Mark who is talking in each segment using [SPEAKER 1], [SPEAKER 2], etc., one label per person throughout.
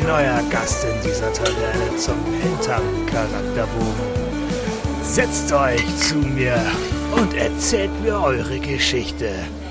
[SPEAKER 1] neuer Gast in dieser Taverne zum Hinterm Charakterbogen. Setzt euch zu mir und erzählt mir eure Geschichte.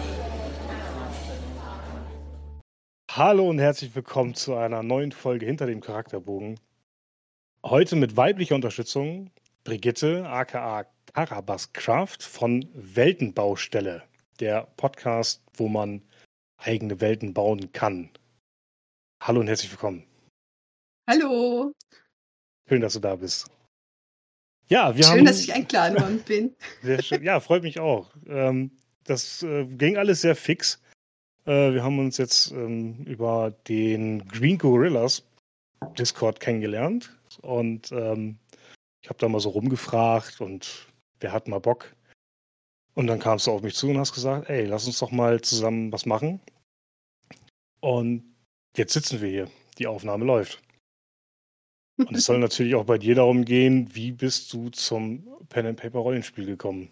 [SPEAKER 1] Hallo und herzlich willkommen zu einer neuen Folge Hinter dem Charakterbogen. Heute mit weiblicher Unterstützung Brigitte, aka Karabaskraft von Weltenbaustelle, der Podcast, wo man eigene Welten bauen kann. Hallo und herzlich willkommen.
[SPEAKER 2] Hallo.
[SPEAKER 1] Schön, dass du da bist. Ja,
[SPEAKER 2] Schön, dass ich eingeladen worden bin.
[SPEAKER 1] Sehr schön. Ja, freut mich auch. Das ging alles sehr fix. Wir haben uns jetzt über den Green Gorillas Discord kennengelernt und ich habe da mal so rumgefragt und wer hat mal Bock? Und dann kamst du auf mich zu und hast gesagt, ey, lass uns doch mal zusammen was machen. Und jetzt sitzen wir hier. Die Aufnahme läuft. Und es soll natürlich auch bei dir darum gehen, wie bist du zum Pen-and-Paper-Rollenspiel gekommen?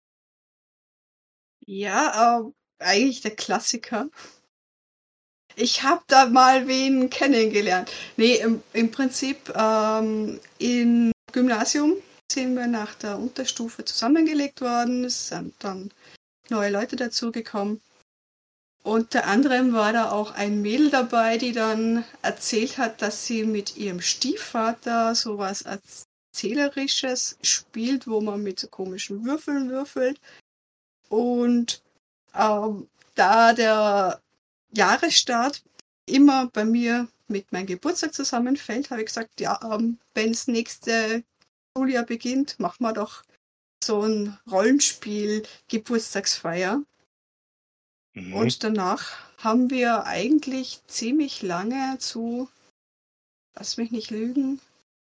[SPEAKER 2] Ja, eigentlich der Klassiker. Ich habe da mal wen kennengelernt. Nee, im Prinzip im Gymnasium sind wir nach der Unterstufe zusammengelegt worden. Es sind dann neue Leute dazugekommen. Unter anderem war da auch ein Mädel dabei, die dann erzählt hat, dass sie mit ihrem Stiefvater sowas Erzählerisches spielt, wo man mit so komischen Würfeln würfelt. Und da der Jahresstart immer bei mir mit meinem Geburtstag zusammenfällt, habe ich gesagt, ja, wenn das nächste Schuljahr beginnt, machen wir doch so ein Rollenspiel-Geburtstagsfeier. Und danach haben wir eigentlich ziemlich lange lass mich nicht lügen,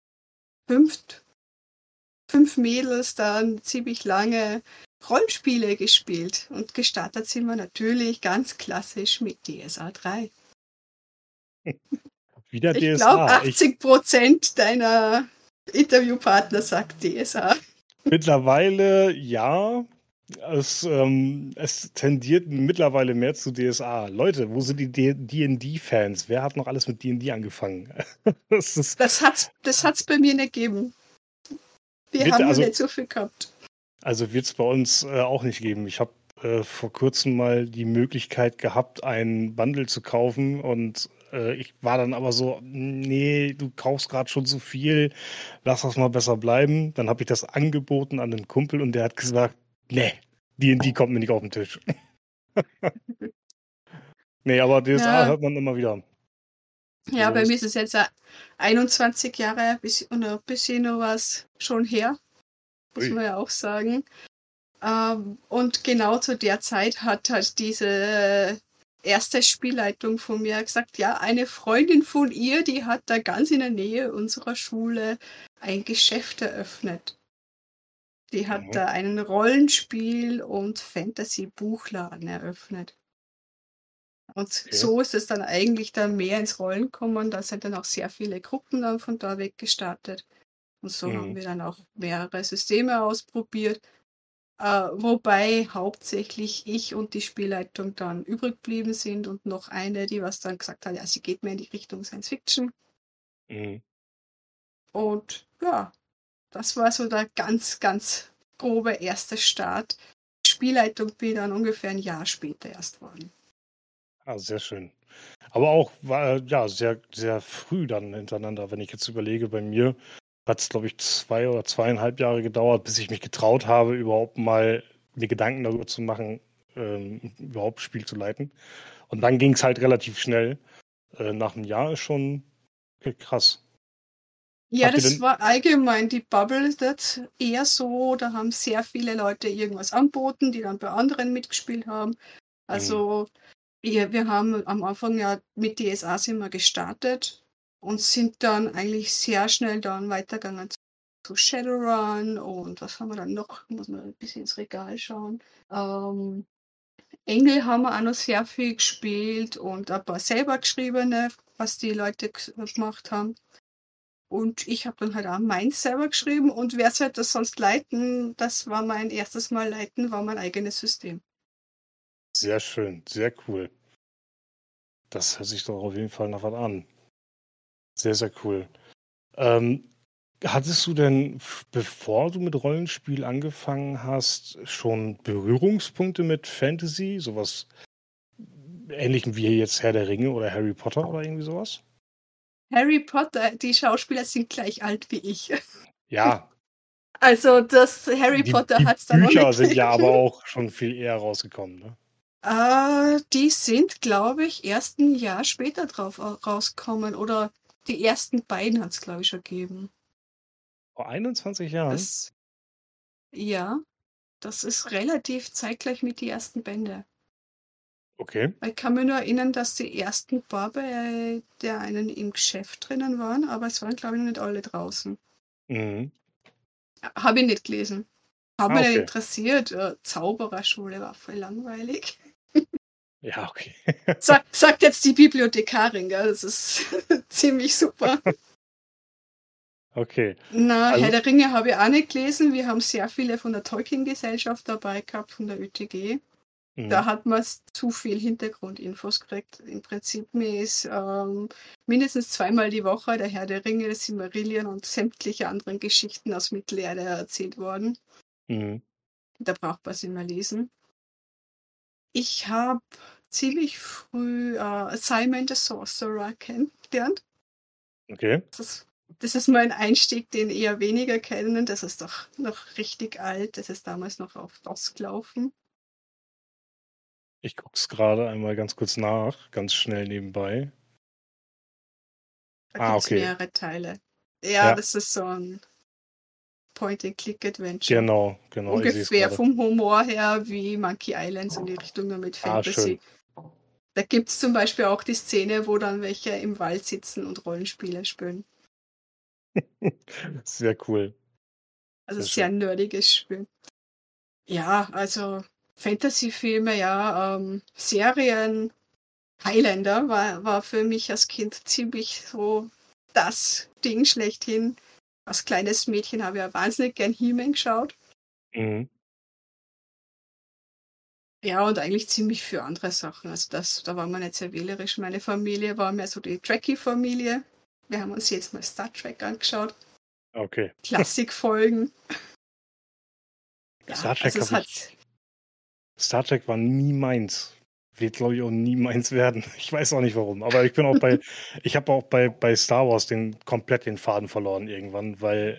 [SPEAKER 2] fünf Mädels dann ziemlich lange Rollenspiele gespielt. Und gestartet sind wir natürlich ganz klassisch mit DSA 3.
[SPEAKER 1] Wieder
[SPEAKER 2] Ich
[SPEAKER 1] DSA.
[SPEAKER 2] glaube, 80% deiner Interviewpartner sagt DSA.
[SPEAKER 1] Mittlerweile ja. Es tendiert mittlerweile mehr zu DSA. Leute, wo sind die D&D-Fans? Wer hat noch alles mit D&D angefangen?
[SPEAKER 2] Das hat's bei mir nicht gegeben. Wir haben noch nicht so viel gehabt.
[SPEAKER 1] Also wird es bei uns auch nicht geben. Ich habe vor kurzem mal die Möglichkeit gehabt, ein Bundle zu kaufen und ich war dann aber so, nee, du kaufst gerade schon zu viel, lass das mal besser bleiben. Dann habe ich das angeboten an einen Kumpel und der hat gesagt, nee, D&D kommt mir nicht auf den Tisch. Nee, aber DSA hört man immer wieder.
[SPEAKER 2] Ja, bei mir ist es jetzt 21 Jahre und ein bisschen noch was schon her, muss man ja auch sagen. Und genau zu der Zeit hat halt diese erste Spielleitung von mir gesagt, ja, eine Freundin von ihr, die hat da ganz in der Nähe unserer Schule ein Geschäft eröffnet. Die hat da einen Rollenspiel- und Fantasy-Buchladen eröffnet. Und so ist es dann eigentlich dann mehr ins Rollen gekommen. Da sind dann auch sehr viele Gruppen dann von da weg gestartet. Und so haben wir dann auch mehrere Systeme ausprobiert. Wobei hauptsächlich ich und die Spielleitung dann übrig geblieben sind und noch eine, die was dann gesagt hat, ja, sie geht mehr in die Richtung Science Fiction. Und ja, das war so der ganz, ganz grobe erste Start. Spielleitung bin dann ungefähr ein Jahr später erst worden.
[SPEAKER 1] Ah, sehr schön. Aber auch ja, sehr, sehr früh dann hintereinander, wenn ich jetzt überlege, bei mir hat es, glaube ich, 2 oder 2,5 Jahre gedauert, bis ich mich getraut habe, überhaupt mal mir Gedanken darüber zu machen, überhaupt Spiel zu leiten. Und dann ging es halt relativ schnell. Nach einem Jahr ist schon krass.
[SPEAKER 2] Ja, das war allgemein die Bubble, das eher so, da haben sehr viele Leute irgendwas angeboten, die dann bei anderen mitgespielt haben. Also wir haben am Anfang ja mit DSA sind wir gestartet und sind dann eigentlich sehr schnell dann weitergegangen zu Shadowrun und was haben wir dann noch? Muss man ein bisschen ins Regal schauen. Engel haben wir auch noch sehr viel gespielt und ein paar selber geschriebene, was die Leute gemacht haben. Und ich habe dann halt auch meins selber geschrieben und wer sollte das sonst leiten? Das war mein erstes Mal leiten, war mein eigenes System.
[SPEAKER 1] Sehr schön, sehr cool. Das hört sich doch auf jeden Fall nach was an. Sehr, sehr cool. Ähm, Hattest du denn, bevor du mit Rollenspiel angefangen hast, schon Berührungspunkte mit Fantasy? Sowas ähnlichem wie jetzt Herr der Ringe oder Harry Potter oder irgendwie sowas?
[SPEAKER 2] Harry Potter, die Schauspieler sind gleich alt wie ich.
[SPEAKER 1] Ja,
[SPEAKER 2] Also das Harry Potter
[SPEAKER 1] die
[SPEAKER 2] hat es da noch
[SPEAKER 1] Bücher
[SPEAKER 2] nicht
[SPEAKER 1] sind ja aber
[SPEAKER 2] gegeben.
[SPEAKER 1] auch schon viel eher rausgekommen, ne?
[SPEAKER 2] Die sind, glaube ich, erst ein Jahr später drauf rauskommen. Oder die ersten beiden hat es, glaube ich, schon gegeben.
[SPEAKER 1] Vor 21 Jahren?
[SPEAKER 2] Das, ja, das ist relativ zeitgleich mit den ersten Bände.
[SPEAKER 1] Okay.
[SPEAKER 2] Ich kann mich nur erinnern, dass die ersten paar bei der einen im Geschäft drinnen waren, aber es waren, glaube ich, noch nicht alle draußen.
[SPEAKER 1] Mhm.
[SPEAKER 2] Habe ich nicht gelesen. Habe
[SPEAKER 1] Ah,
[SPEAKER 2] mich nicht
[SPEAKER 1] okay.
[SPEAKER 2] interessiert. Zaubererschule war voll langweilig.
[SPEAKER 1] Ja, okay.
[SPEAKER 2] Sagt jetzt die Bibliothekarin, gell? Das ist ziemlich super.
[SPEAKER 1] Okay.
[SPEAKER 2] Na, Herr
[SPEAKER 1] Also,
[SPEAKER 2] der Ringe habe ich auch nicht gelesen. Wir haben sehr viele von der Tolkien-Gesellschaft dabei gehabt, von der ÖTG.
[SPEAKER 1] mhm.
[SPEAKER 2] Da hat man zu viel Hintergrundinfos gekriegt. Im Prinzip mir ist mindestens zweimal die Woche der Herr der Ringe, das Silmarillion und sämtliche anderen Geschichten aus Mittelerde erzählt worden.
[SPEAKER 1] Mhm.
[SPEAKER 2] Da braucht man sie mal lesen. Ich habe ziemlich früh Simon the Sorcerer kennengelernt.
[SPEAKER 1] Okay.
[SPEAKER 2] Das ist mein Einstieg, den eher weniger kennen. Das ist doch noch richtig alt. Das ist damals noch auf DOS gelaufen.
[SPEAKER 1] Ich gucke es gerade einmal ganz kurz nach, ganz schnell nebenbei.
[SPEAKER 2] Da
[SPEAKER 1] Ah,
[SPEAKER 2] gibt es
[SPEAKER 1] okay.
[SPEAKER 2] mehrere Teile. Ja,
[SPEAKER 1] Ja,
[SPEAKER 2] das ist so ein Point-and-Click-Adventure.
[SPEAKER 1] genau, ich sehe es
[SPEAKER 2] Ungefähr
[SPEAKER 1] gerade.
[SPEAKER 2] vom Humor her wie Monkey Island, so in die Richtung nur mit
[SPEAKER 1] Ah, schön.
[SPEAKER 2] Fantasy. Da gibt es zum Beispiel auch die Szene, wo dann welche im Wald sitzen und Rollenspiele spielen.
[SPEAKER 1] Sehr cool.
[SPEAKER 2] Also
[SPEAKER 1] Sehr
[SPEAKER 2] sehr
[SPEAKER 1] schön.
[SPEAKER 2] nerdiges Spiel. Ja, also Fantasy-Filme, ja, Serien. Highlander war für mich als Kind ziemlich so das Ding schlechthin. Als kleines Mädchen habe ich ja wahnsinnig gern He-Man geschaut.
[SPEAKER 1] Mhm.
[SPEAKER 2] Ja, und eigentlich ziemlich für andere Sachen. Also da war man nicht sehr wählerisch. Meine Familie war mehr so die Trekkie-Familie. Wir haben uns jetzt mal Star Trek angeschaut.
[SPEAKER 1] Okay.
[SPEAKER 2] Klassikfolgen. Ja,
[SPEAKER 1] Star
[SPEAKER 2] also
[SPEAKER 1] Trek
[SPEAKER 2] es
[SPEAKER 1] habe
[SPEAKER 2] hat.
[SPEAKER 1] ich. Star Trek war nie meins. Wird, glaube ich, auch nie meins werden. Ich weiß auch nicht warum. Aber ich bin auch ich habe auch bei Star Wars komplett den Faden verloren irgendwann, weil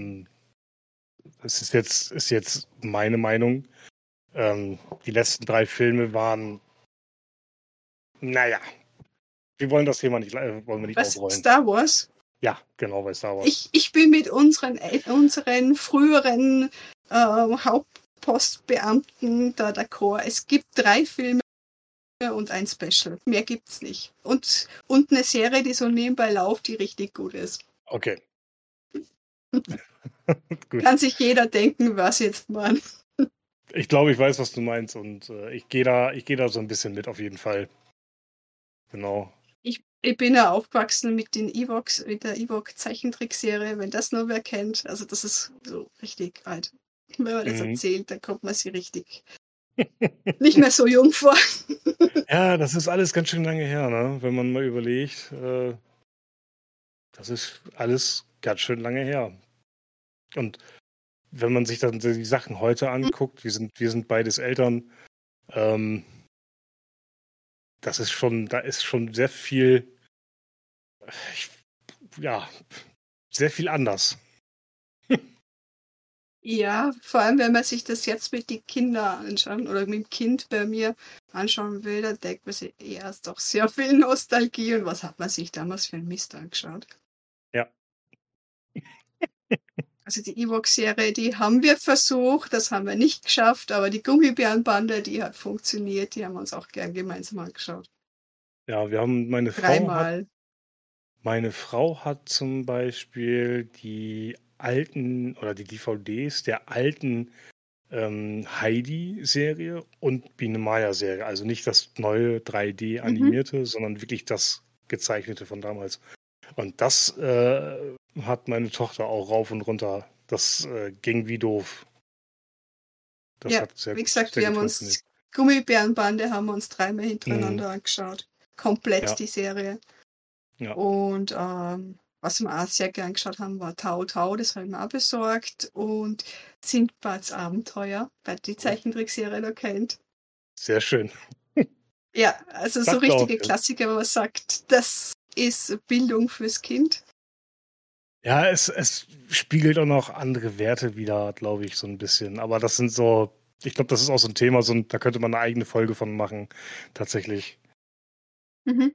[SPEAKER 1] es ist jetzt meine Meinung. Die letzten 3 Filme waren, naja, wir wollen das Thema nicht, wollen wir nicht
[SPEAKER 2] Was?
[SPEAKER 1] aufrollen.
[SPEAKER 2] Star Wars?
[SPEAKER 1] Ja, genau, bei Star Wars.
[SPEAKER 2] Ich bin mit unseren früheren Hauptpostbeamten da d'accord. Es gibt 3 Filme und ein Special. Mehr gibt's nicht. Und eine Serie, die so nebenbei läuft, die richtig gut ist.
[SPEAKER 1] Okay, gut.
[SPEAKER 2] Kann sich jeder denken, was jetzt man.
[SPEAKER 1] Ich glaube, ich weiß, was du meinst und ich gehe da so ein bisschen mit auf jeden Fall. Genau.
[SPEAKER 2] Ich bin ja aufgewachsen mit den Ewoks, mit der Ewok-Zeichentrickserie, wenn das nur wer kennt. Also das ist so richtig alt. Wenn man das
[SPEAKER 1] Mhm.
[SPEAKER 2] erzählt, dann kommt man sich richtig nicht mehr so jung vor.
[SPEAKER 1] Ja, das ist alles ganz schön lange her, ne? Wenn man mal überlegt, das ist alles ganz schön lange her. Und wenn man sich dann die Sachen heute anguckt, wir sind beides Eltern, ähm, da ist schon sehr viel, ich, ja, sehr viel anders.
[SPEAKER 2] Ja, vor allem, wenn man sich das jetzt mit den Kindern anschauen oder mit dem Kind bei mir anschauen will, dann denkt man sich, ja, ist doch sehr viel Nostalgie und was hat man sich damals für einen Mist angeschaut?
[SPEAKER 1] Ja,
[SPEAKER 2] Also die Ewok-Serie, die haben wir versucht, das haben wir nicht geschafft, aber die Gummibärenbande, die hat funktioniert, die haben wir uns auch gern gemeinsam angeschaut.
[SPEAKER 1] ja, wir haben,
[SPEAKER 2] 3-mal.
[SPEAKER 1] meine Frau hat zum Beispiel die alten oder die DVDs der alten Heidi-Serie und Biene Maya-Serie. Also nicht das neue 3D
[SPEAKER 2] Mhm.
[SPEAKER 1] animierte, sondern wirklich das gezeichnete von damals. Und das hat meine Tochter auch rauf und runter. Das ging wie doof. Das
[SPEAKER 2] Ja,
[SPEAKER 1] hat
[SPEAKER 2] wie gesagt,
[SPEAKER 1] sehr
[SPEAKER 2] wir
[SPEAKER 1] gut
[SPEAKER 2] haben
[SPEAKER 1] funktioniert.
[SPEAKER 2] uns Gummibärenbande haben wir uns 3-mal
[SPEAKER 1] Mhm.
[SPEAKER 2] hintereinander angeschaut. Komplett
[SPEAKER 1] Ja,
[SPEAKER 2] die Serie.
[SPEAKER 1] Ja,
[SPEAKER 2] Und was wir auch sehr gern geschaut haben, war Tau Tau, das habe ich mir auch besorgt. Und Sindbads Abenteuer, wer die
[SPEAKER 1] oh,
[SPEAKER 2] Zeichentrickserie noch kennt.
[SPEAKER 1] sehr schön.
[SPEAKER 2] Ja, also so
[SPEAKER 1] Das glaube
[SPEAKER 2] richtige
[SPEAKER 1] ich.
[SPEAKER 2] Klassiker, wo man sagt, das ist Bildung fürs Kind.
[SPEAKER 1] Ja, es spiegelt auch noch andere Werte wider, glaube ich, so ein bisschen. Aber das sind so, ich glaube, das ist auch so ein Thema, da könnte man eine eigene Folge von machen, tatsächlich.
[SPEAKER 2] Mhm,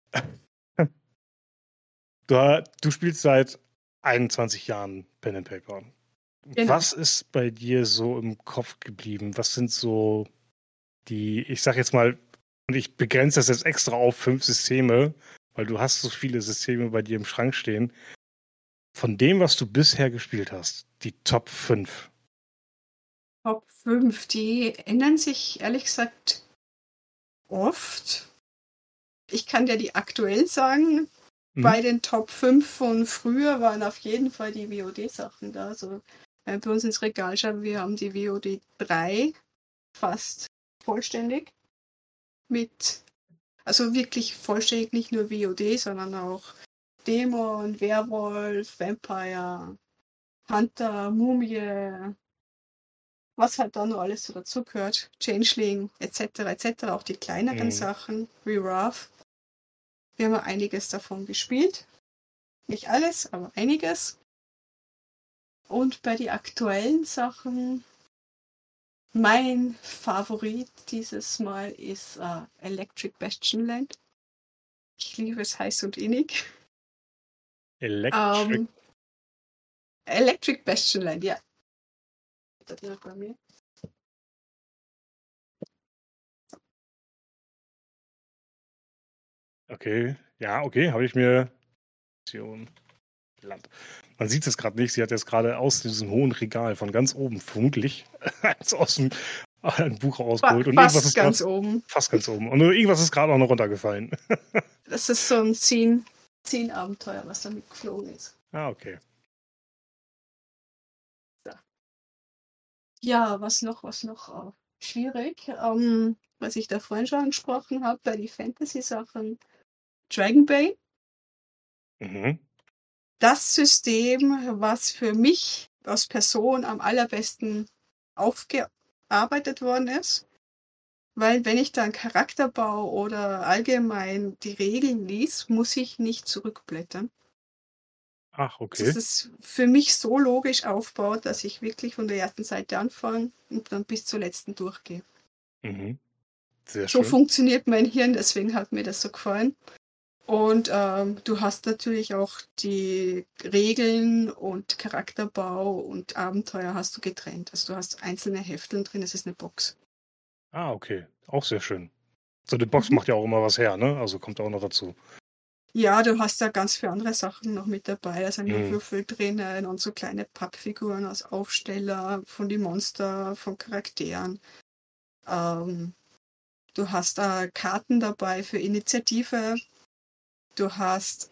[SPEAKER 1] Du spielst seit 21 Jahren Pen and Paper.
[SPEAKER 2] genau.
[SPEAKER 1] Was ist bei dir so im Kopf geblieben? Was sind so ich sage jetzt mal, und ich begrenze das jetzt extra auf 5 Systeme, weil du hast so viele Systeme bei dir im Schrank stehen. Von dem, was du bisher gespielt hast, die Top 5.
[SPEAKER 2] Top 5, die ändern sich ehrlich gesagt oft. Ich kann dir die aktuell sagen.
[SPEAKER 1] Mhm.
[SPEAKER 2] Bei den Top 5 von früher waren auf jeden Fall die WOD-Sachen da. Also, wenn wir bei uns ins Regal schauen, wir haben die WOD 3 fast vollständig mit, also wirklich vollständig, nicht nur WOD, sondern auch Dämon, Werwolf, Vampire, Hunter, Mumie, was halt da noch alles so dazugehört, Changeling etc. etc. Auch die kleineren
[SPEAKER 1] Mhm.
[SPEAKER 2] Sachen, wie Wrath. Wir haben einiges davon gespielt. Nicht alles, aber einiges. Und bei den aktuellen Sachen, mein Favorit dieses Mal ist Electric Bastion Land. Ich liebe es heiß und innig.
[SPEAKER 1] Electric.
[SPEAKER 2] Ähm, Electric Bastion Land, ja. Das ist bei mir.
[SPEAKER 1] Okay. Ja, okay, habe ich mir. Land. Man sieht es gerade nicht. Sie hat jetzt gerade aus diesem hohen Regal von ganz oben vermutlich eins aus dem ein Buch rausgeholt und irgendwas
[SPEAKER 2] Fast
[SPEAKER 1] ist gerade
[SPEAKER 2] ganz oben.
[SPEAKER 1] fast ganz oben. Und irgendwas ist gerade auch noch runtergefallen.
[SPEAKER 2] Das ist so ein Scene-Abenteuer, was damit geflogen ist.
[SPEAKER 1] Ah, okay.
[SPEAKER 2] Ja, was noch schwierig, was ich da vorhin schon angesprochen habe, bei den Fantasy-Sachen, Dragonbane.
[SPEAKER 1] Mhm.
[SPEAKER 2] Das System, was für mich als Person am allerbesten aufgearbeitet worden ist. Weil wenn ich dann Charakterbau oder allgemein die Regeln lies, muss ich nicht zurückblättern.
[SPEAKER 1] Ach,
[SPEAKER 2] Das
[SPEAKER 1] okay.
[SPEAKER 2] ist für mich so logisch aufgebaut, dass ich wirklich von der ersten Seite anfange und dann bis zur letzten durchgehe.
[SPEAKER 1] Mhm. Sehr
[SPEAKER 2] So
[SPEAKER 1] schön.
[SPEAKER 2] funktioniert mein Hirn, deswegen hat mir das so gefallen. Und du hast natürlich auch die Regeln und Charakterbau und Abenteuer hast du getrennt. Also du hast einzelne Hefteln drin, es ist eine Box.
[SPEAKER 1] Ah, okay. Auch sehr schön. So eine Box
[SPEAKER 2] Mhm.
[SPEAKER 1] macht ja auch immer was her, ne? Also kommt auch noch dazu.
[SPEAKER 2] Ja, du hast da ganz viele andere Sachen noch mit dabei. Da sind nur
[SPEAKER 1] Mhm.
[SPEAKER 2] Würfel drinnen und so kleine Pappfiguren als Aufsteller von die Monster, von Charakteren. Ähm, du hast Karten dabei für Initiative. Du hast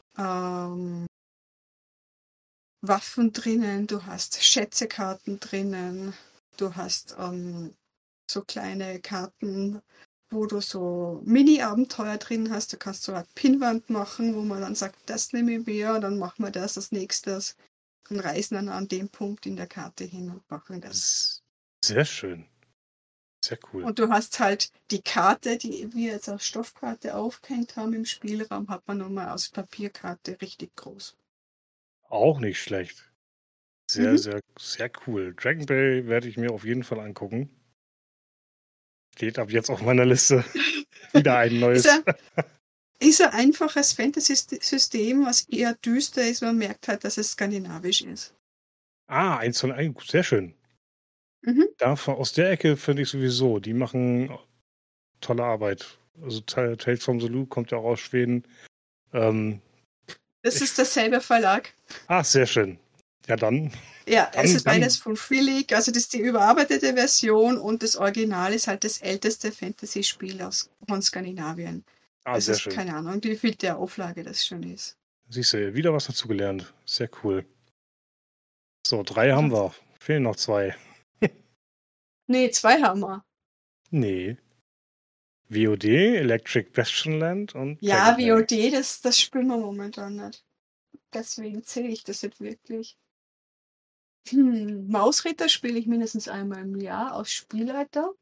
[SPEAKER 2] Waffen drinnen, du hast Schätzekarten drinnen, du hast so kleine Karten, wo du so Mini-Abenteuer drin hast. Du kannst so eine Pinnwand machen, wo man dann sagt, das nehme ich mir, dann machen wir das als nächstes und reisen dann an dem Punkt in der Karte hin und machen das.
[SPEAKER 1] Sehr schön. Sehr cool.
[SPEAKER 2] Und du hast halt die Karte, die wir jetzt als Stoffkarte aufgehängt haben im Spielraum, hat man nochmal aus Papierkarte richtig groß.
[SPEAKER 1] Auch nicht schlecht. Sehr,
[SPEAKER 2] Mhm.
[SPEAKER 1] sehr, sehr cool. Dragon Ball werde ich mir auf jeden Fall angucken. Steht ab jetzt auf meiner Liste. Wieder ein
[SPEAKER 2] Ist
[SPEAKER 1] neues.
[SPEAKER 2] er Ist ein einfaches Fantasy-System, was eher düster ist. Man merkt halt, dass es skandinavisch ist.
[SPEAKER 1] Ah, eins von ein. Sehr schön.
[SPEAKER 2] Mhm.
[SPEAKER 1] Aus der Ecke finde ich sowieso, die machen tolle Arbeit. Also Tales from the Loop kommt ja auch aus Schweden. Ähm,
[SPEAKER 2] Das
[SPEAKER 1] ich,
[SPEAKER 2] ist derselbe Verlag.
[SPEAKER 1] sehr schön. Ja, dann,
[SPEAKER 2] Ja, es ist beides
[SPEAKER 1] dann.
[SPEAKER 2] von Free League. Also das ist die überarbeitete Version und das Original ist halt das älteste Fantasy-Spiel von Skandinavien.
[SPEAKER 1] Ah,
[SPEAKER 2] Es
[SPEAKER 1] sehr
[SPEAKER 2] ist
[SPEAKER 1] schön.
[SPEAKER 2] keine Ahnung, wie viel der Auflage das schon ist.
[SPEAKER 1] Siehst du, wieder was dazu gelernt. Sehr cool. So, 3 haben
[SPEAKER 2] Ja.
[SPEAKER 1] wir. Fehlen noch 2.
[SPEAKER 2] Nee, zwei haben wir.
[SPEAKER 1] Nee. WOD, Electric Bastion Land und
[SPEAKER 2] Ja,
[SPEAKER 1] Dragon Ball.
[SPEAKER 2] WOD, das spielen wir momentan nicht. Deswegen zähle ich das nicht wirklich. Mausritter spiele ich mindestens einmal im Jahr aus Spielleiter.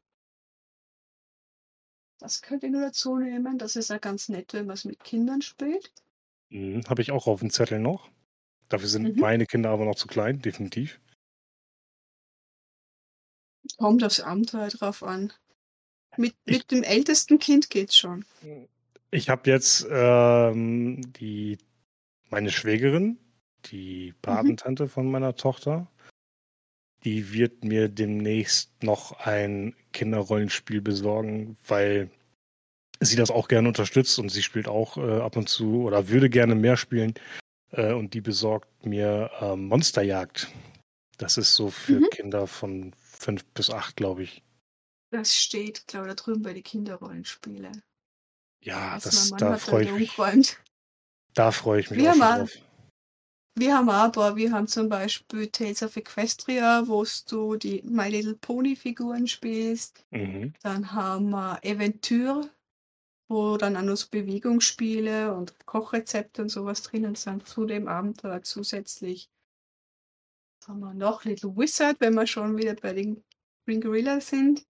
[SPEAKER 2] Das könnt ihr nur dazu nehmen. Das ist ja ganz nett, wenn man es mit Kindern spielt.
[SPEAKER 1] Habe ich auch auf dem Zettel noch. Dafür sind
[SPEAKER 2] Mhm.
[SPEAKER 1] meine Kinder aber noch zu klein, definitiv.
[SPEAKER 2] Kommt aufs Abenteuer drauf an.
[SPEAKER 1] Ich,
[SPEAKER 2] Mit dem ältesten Kind geht's schon.
[SPEAKER 1] ich habe jetzt meine Schwägerin, die
[SPEAKER 2] Mhm.
[SPEAKER 1] Patentante von meiner Tochter, die wird mir demnächst noch ein Kinderrollenspiel besorgen, weil sie das auch gerne unterstützt und sie spielt auch ab und zu oder würde gerne mehr spielen. Und die besorgt mir Monsterjagd. Das ist so für
[SPEAKER 2] Mhm.
[SPEAKER 1] Kinder von 5 bis 8, glaube ich.
[SPEAKER 2] Das steht, glaube ich, da drüben bei den Kinderrollenspiele.
[SPEAKER 1] Ja,
[SPEAKER 2] Also mein Mann hat da
[SPEAKER 1] freue
[SPEAKER 2] wieder
[SPEAKER 1] ich mich.
[SPEAKER 2] umgeräumt.
[SPEAKER 1] Da freue ich mich
[SPEAKER 2] Wir
[SPEAKER 1] auch
[SPEAKER 2] haben
[SPEAKER 1] schon
[SPEAKER 2] auch,
[SPEAKER 1] drauf.
[SPEAKER 2] wir haben zum Beispiel Tales of Equestria, wo du die My Little Pony Figuren spielst.
[SPEAKER 1] Mhm.
[SPEAKER 2] Dann haben wir Eventyr, wo dann auch noch so Bewegungsspiele und Kochrezepte und sowas drinnen sind zu dem Abenteuer zusätzlich. Was haben wir noch? Little Wizard, wenn wir schon wieder bei den Green Gorilla sind.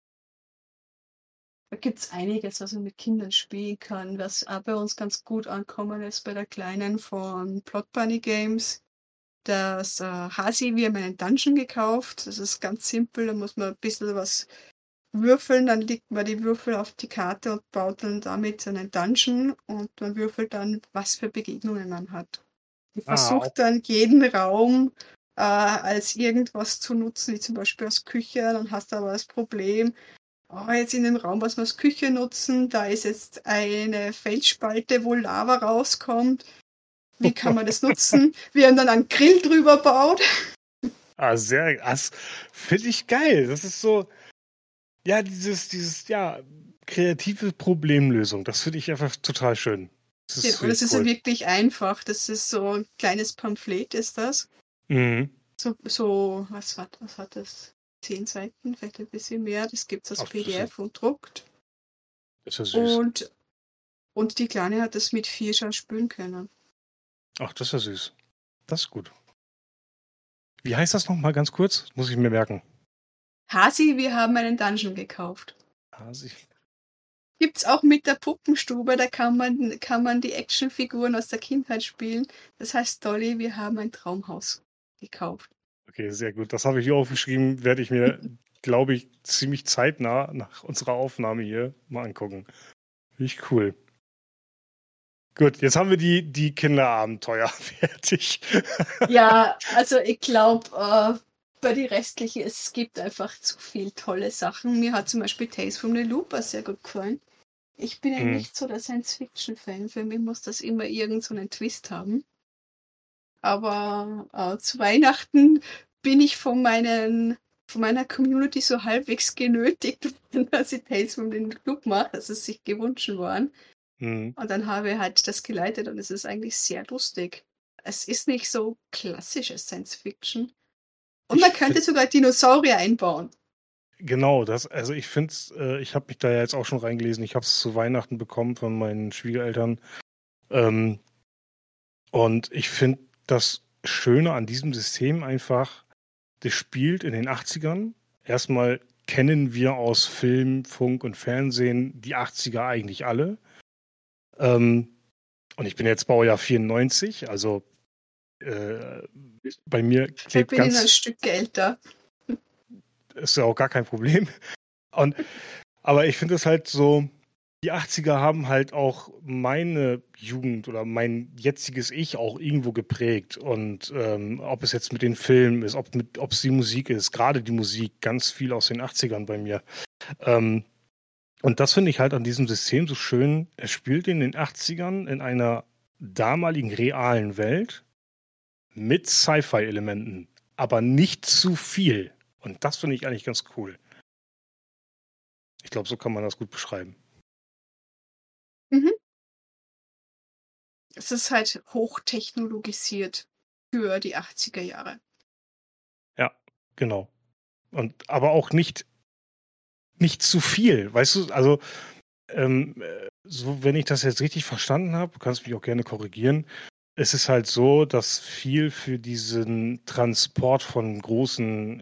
[SPEAKER 2] Da gibt es einiges, was man mit Kindern spielen kann, was auch bei uns ganz gut ankommen ist bei der Kleinen von Plot Bunny Games. Das Hasi, wir haben einen Dungeon gekauft. Das ist ganz simpel, da muss man ein bisschen was würfeln, dann legt man die Würfel auf die Karte und baut dann damit einen Dungeon und man würfelt dann, was für Begegnungen man hat. Ich versuche
[SPEAKER 1] Auch.
[SPEAKER 2] dann jeden Raum als irgendwas zu nutzen, wie zum Beispiel als Küche. Dann hast du aber das Problem, jetzt in dem Raum, was wir als Küche nutzen, da ist jetzt eine Felsspalte, wo Lava rauskommt. Wie kann man das nutzen? Wir haben dann einen Grill drüber gebaut.
[SPEAKER 1] Das finde ich geil. Das ist so, ja, ja, kreative Problemlösung. Das finde ich einfach total schön.
[SPEAKER 2] Genau,
[SPEAKER 1] Finde
[SPEAKER 2] das
[SPEAKER 1] ich
[SPEAKER 2] ist ja
[SPEAKER 1] cool.
[SPEAKER 2] wirklich einfach. Das ist so ein kleines Pamphlet, ist das.
[SPEAKER 1] Mhm.
[SPEAKER 2] Was hat das? 10 Seiten, vielleicht ein bisschen mehr. Das gibt es als
[SPEAKER 1] Ach,
[SPEAKER 2] PDF und druckt.
[SPEAKER 1] das ist ja süß.
[SPEAKER 2] Und, und die Kleine hat das mit 4 schon spülen können.
[SPEAKER 1] Ach, das ist ja süß. Das ist gut. Wie heißt das nochmal ganz kurz? Muss ich mir merken.
[SPEAKER 2] Hasi, wir haben einen Dungeon gekauft.
[SPEAKER 1] Hasi.
[SPEAKER 2] Gibt's auch mit der Puppenstube, da kann man die Actionfiguren aus der Kindheit spielen. Das heißt, Dolly, wir haben ein Traumhaus gekauft.
[SPEAKER 1] Okay, sehr gut. Das habe ich hier aufgeschrieben. Werde ich mir, glaube ich, ziemlich zeitnah nach unserer Aufnahme hier mal angucken. Finde ich cool. Gut, jetzt haben wir die Kinderabenteuer fertig.
[SPEAKER 2] Ja, also ich glaube, bei die restlichen, es gibt einfach zu viel tolle Sachen. Mir hat zum Beispiel Tales from the Looper sehr gut gefallen. Ich bin ja
[SPEAKER 1] Mhm.
[SPEAKER 2] nicht so der Science-Fiction-Fan. Für mich muss das immer irgend so einen Twist haben. Aber zu Weihnachten bin ich von meiner Community so halbwegs genötigt, dass ich Tales from the Loop mache, dass es sich gewünscht waren.
[SPEAKER 1] Mhm.
[SPEAKER 2] Und dann habe ich halt das geleitet und es ist eigentlich sehr lustig. Es ist nicht so klassisches Science Fiction. Und
[SPEAKER 1] Ich
[SPEAKER 2] man könnte
[SPEAKER 1] finde,
[SPEAKER 2] sogar Dinosaurier einbauen.
[SPEAKER 1] genau, also ich finde es, ich habe mich da ja jetzt auch schon reingelesen. Ich habe es zu Weihnachten bekommen von meinen Schwiegereltern. Ähm, und ich finde das Schöne an diesem System einfach, das spielt in den 80ern. Erstmal kennen wir aus Film, Funk und Fernsehen die 80er eigentlich alle. Ähm, und ich bin jetzt Baujahr 94, also äh, bei mir
[SPEAKER 2] Ich
[SPEAKER 1] klebt
[SPEAKER 2] bin in ein
[SPEAKER 1] ganz,
[SPEAKER 2] Stück älter.
[SPEAKER 1] ist ja auch gar kein Problem. Und, aber ich finde es halt so, die 80er haben halt auch meine Jugend oder mein jetziges Ich auch irgendwo geprägt. Und ob es jetzt mit den Filmen ist, ob es die Musik ist, gerade die Musik, ganz viel aus den 80ern bei mir. Ähm, und das finde ich halt an diesem System so schön. Es spielt in den 80ern in einer damaligen realen Welt mit Sci-Fi-Elementen, aber nicht zu viel. Und das finde ich eigentlich ganz cool. Ich glaube, so kann man das gut beschreiben.
[SPEAKER 2] Mhm. Es ist halt hochtechnologisiert für die 80er Jahre.
[SPEAKER 1] Ja, genau. Und aber auch nicht zu viel, weißt du? Also so, wenn ich das jetzt richtig verstanden habe, du kannst mich auch gerne korrigieren, es ist halt so, dass viel für diesen Transport von großen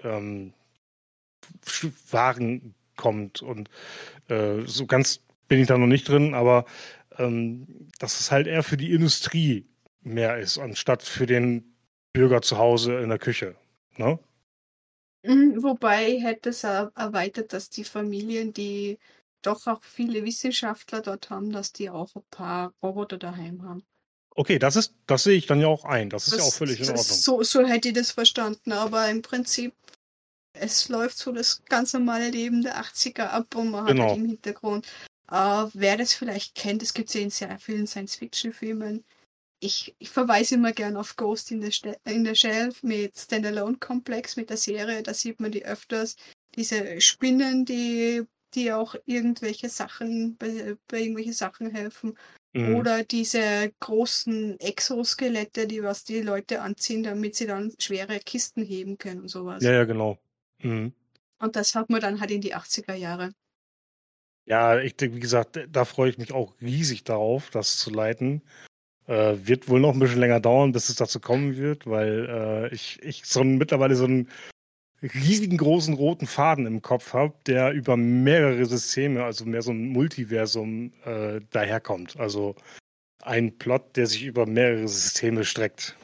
[SPEAKER 1] Waren kommt und so ganz bin ich da noch nicht drin, aber dass es halt eher für die Industrie mehr ist, anstatt für den Bürger zu Hause in der Küche. Ne?
[SPEAKER 2] Wobei hätte es erweitert, dass die Familien, die doch auch viele Wissenschaftler dort haben, dass die auch ein paar Roboter daheim haben.
[SPEAKER 1] Okay, das sehe ich dann ja auch ein. Das ist ja auch
[SPEAKER 2] Das,
[SPEAKER 1] völlig in Ordnung.
[SPEAKER 2] so hätte ich das verstanden, aber im Prinzip, es läuft so das ganz normale Leben der 80er ab und man hat halt
[SPEAKER 1] Genau.
[SPEAKER 2] im Hintergrund, wer das vielleicht kennt, es gibt ja in sehr vielen Science-Fiction-Filmen. Ich verweise immer gern auf Ghost in the Shell mit Standalone Complex, mit der Serie, da sieht man die öfters, diese Spinnen, die auch irgendwelche Sachen, bei irgendwelche Sachen helfen.
[SPEAKER 1] Mhm.
[SPEAKER 2] Oder diese großen Exoskelette, die was die Leute anziehen, damit sie dann schwere Kisten heben können und
[SPEAKER 1] Ja,
[SPEAKER 2] sowas.
[SPEAKER 1] ja, genau. Mhm.
[SPEAKER 2] Und das hat man dann halt in die 80er Jahre.
[SPEAKER 1] Ja, ich denke, wie gesagt, da freue ich mich auch riesig darauf, das zu leiten. Wird wohl noch ein bisschen länger dauern, bis es dazu kommen wird, weil ich mittlerweile so einen riesigen großen roten Faden im Kopf habe, der über mehrere Systeme, also mehr so ein Multiversum, daherkommt. Also ein Plot, der sich über mehrere Systeme streckt.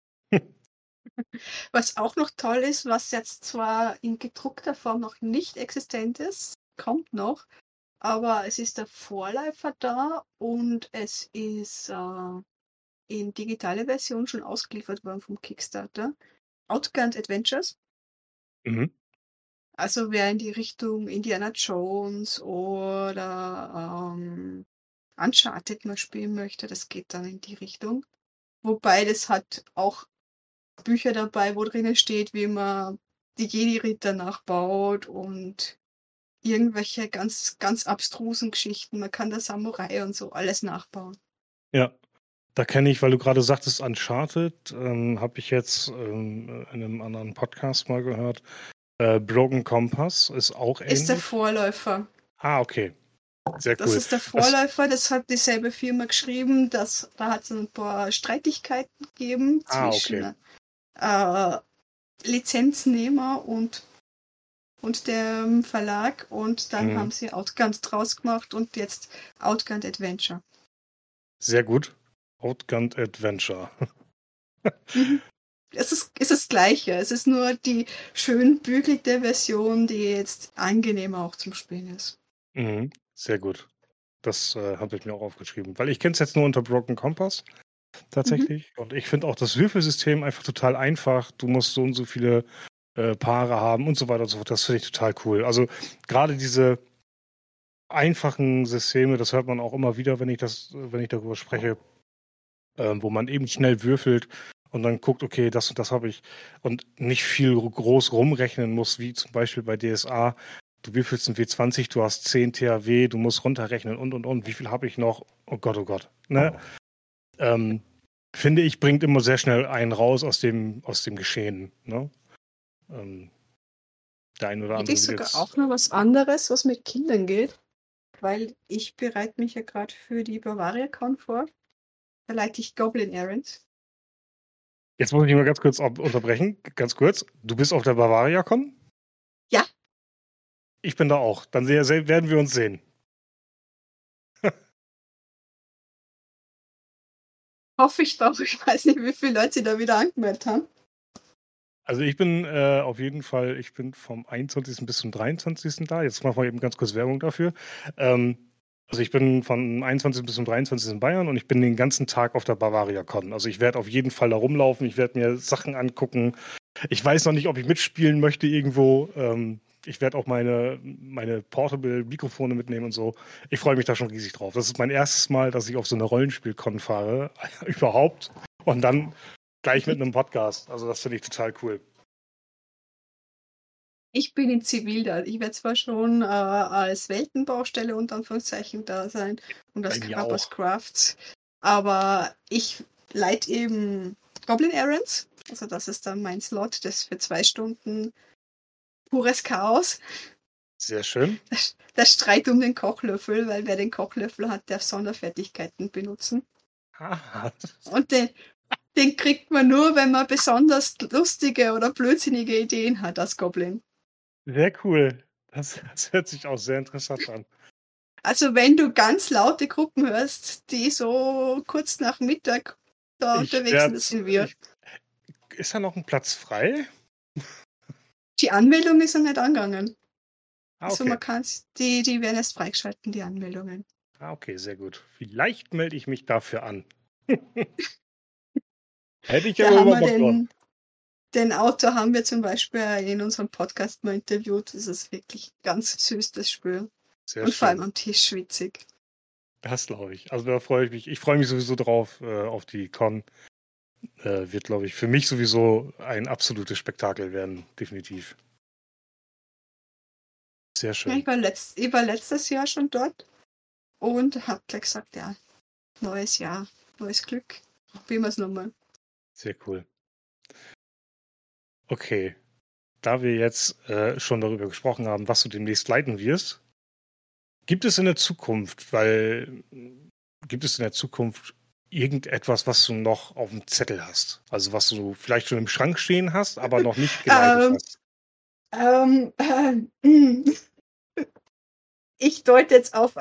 [SPEAKER 2] Was auch noch toll ist, was jetzt zwar in gedruckter Form noch nicht existent ist, kommt noch, aber es ist der Vorläufer da und es ist in digitale Version schon ausgeliefert worden vom Kickstarter. Outgunned Adventures.
[SPEAKER 1] Mhm.
[SPEAKER 2] Also wer in die Richtung Indiana Jones oder Uncharted mal spielen möchte, das geht dann in die Richtung. Wobei das hat auch Bücher dabei, wo drinnen steht, wie man die Jedi-Ritter nachbaut und irgendwelche ganz, ganz abstrusen Geschichten. Man kann da Samurai und so alles nachbauen.
[SPEAKER 1] Ja, da kenne ich, weil du gerade sagtest, Uncharted, habe ich jetzt in einem anderen Podcast mal gehört. Broken Compass ist auch
[SPEAKER 2] Ist der
[SPEAKER 1] ähnlich.
[SPEAKER 2] Vorläufer.
[SPEAKER 1] Ah, okay. Sehr
[SPEAKER 2] Das
[SPEAKER 1] cool.
[SPEAKER 2] ist der Vorläufer, das hat dieselbe Firma geschrieben. Da hat es ein paar Streitigkeiten gegeben
[SPEAKER 1] Okay.
[SPEAKER 2] zwischen Lizenznehmer und dem Verlag und dann
[SPEAKER 1] Mhm.
[SPEAKER 2] haben sie Outgunned draus gemacht und jetzt Outgunned Adventure.
[SPEAKER 1] Sehr gut. Outgunned Adventure.
[SPEAKER 2] Mhm. Es ist das Gleiche. Es ist nur die schön bügelte Version, die jetzt angenehmer auch zum Spielen ist.
[SPEAKER 1] Mhm. Sehr gut. Das habe ich mir auch aufgeschrieben. Weil ich kenne es jetzt nur unter Broken Compass
[SPEAKER 2] Mhm.
[SPEAKER 1] tatsächlich. Und ich finde auch das Würfelsystem einfach total einfach. Du musst so und so viele Paare haben und so weiter und so fort. Das finde ich total cool. Also gerade diese einfachen Systeme, das hört man auch immer wieder, wenn ich darüber spreche, wo man eben schnell würfelt und dann guckt, okay, das und das habe ich und nicht viel groß rumrechnen muss, wie zum Beispiel bei DSA. Du würfelst ein W20, du hast 10 THW, du musst runterrechnen und. Wie viel habe ich noch? Oh Gott, oh Gott. Ne? Ähm, finde ich, bringt immer sehr schnell einen raus aus dem Geschehen. Ne? Ähm, der ein oder
[SPEAKER 2] Hätte
[SPEAKER 1] andere
[SPEAKER 2] ich
[SPEAKER 1] wird
[SPEAKER 2] sogar
[SPEAKER 1] jetzt.
[SPEAKER 2] auch noch was anderes, was mit Kindern geht, weil ich bereite mich ja gerade für die BavariaCon vor. Da leite ich Goblin Errands.
[SPEAKER 1] Jetzt muss ich mal ganz kurz unterbrechen. Ganz kurz. Du bist auf der Bavaria-Con?
[SPEAKER 2] Ja,
[SPEAKER 1] Ich bin da auch. Dann werden wir uns sehen.
[SPEAKER 2] hoffe ich doch. Ich weiß nicht, wie viele Leute sie da wieder angemeldet haben.
[SPEAKER 1] Also ich bin auf jeden Fall, ich bin vom 21. bis zum 23. da. Jetzt machen wir eben ganz kurz Werbung dafür. Ähm, also ich bin vom 21. bis zum 23. in Bayern und ich bin den ganzen Tag auf der Bavaria Con. Also ich werde auf jeden Fall da rumlaufen, ich werde mir Sachen angucken. Ich weiß noch nicht, ob ich mitspielen möchte irgendwo. Ich werde auch meine Portable-Mikrofone mitnehmen und so. Ich freue mich da schon riesig drauf. Das ist mein erstes Mal, dass ich auf so eine Rollenspiel-Con fahre, überhaupt. Und dann gleich mit einem Podcast. Also das finde ich total cool.
[SPEAKER 2] Ich bin in Zivil da. Ich werde zwar schon als Weltenbaustelle unter Anführungszeichen da sein und
[SPEAKER 1] Bei
[SPEAKER 2] als
[SPEAKER 1] mir
[SPEAKER 2] Krabbers
[SPEAKER 1] auch.
[SPEAKER 2] Crafts, aber ich leite eben Goblin Errands. Also das ist dann mein Slot, das für 2 Stunden pures Chaos.
[SPEAKER 1] Sehr schön.
[SPEAKER 2] Der Streit um den Kochlöffel, weil wer den Kochlöffel hat, darf Sonderfertigkeiten benutzen.
[SPEAKER 1] Ah,
[SPEAKER 2] Und den kriegt man nur, wenn man besonders lustige oder blödsinnige Ideen hat als Goblin.
[SPEAKER 1] sehr cool. Das hört sich auch sehr interessant an.
[SPEAKER 2] Also wenn du ganz laute Gruppen hörst, die so kurz nach Mittag da
[SPEAKER 1] Ich
[SPEAKER 2] unterwegs sind,
[SPEAKER 1] werde,
[SPEAKER 2] das sind wir.
[SPEAKER 1] ist da noch ein Platz frei?
[SPEAKER 2] Die Anmeldung ist noch nicht angegangen.
[SPEAKER 1] Ah,
[SPEAKER 2] Also
[SPEAKER 1] okay.
[SPEAKER 2] man kann die werden erst freigeschalten, die Anmeldungen.
[SPEAKER 1] Ah, okay, sehr gut. Vielleicht melde ich mich dafür an. Hätte ich
[SPEAKER 2] Da
[SPEAKER 1] aber
[SPEAKER 2] haben
[SPEAKER 1] immer
[SPEAKER 2] wir
[SPEAKER 1] Bock drauf.
[SPEAKER 2] den Autor haben wir zum Beispiel in unserem Podcast mal interviewt. Das ist wirklich ganz süß, das Spiel.
[SPEAKER 1] Sehr
[SPEAKER 2] Und vor allem
[SPEAKER 1] schön.
[SPEAKER 2] am Tisch schwitzig.
[SPEAKER 1] Das glaube ich. Also da freue ich mich. Ich freue mich sowieso drauf, auf die Con. Wird, glaube ich, für mich sowieso ein absolutes Spektakel werden. Definitiv. Sehr
[SPEAKER 2] Ja,
[SPEAKER 1] schön.
[SPEAKER 2] ich war letztes Jahr schon dort und habe gleich gesagt, ja, neues Jahr, neues Glück. Probieren wir es nochmal.
[SPEAKER 1] Sehr cool. Okay. Da wir jetzt schon darüber gesprochen haben, was du demnächst leiten wirst, gibt es in der Zukunft, gibt es in der Zukunft irgendetwas, was du noch auf dem Zettel hast? Also was du vielleicht schon im Schrank stehen hast, aber noch nicht geleitet
[SPEAKER 2] Ähm,
[SPEAKER 1] hast?
[SPEAKER 2] ähm, ich deute jetzt auf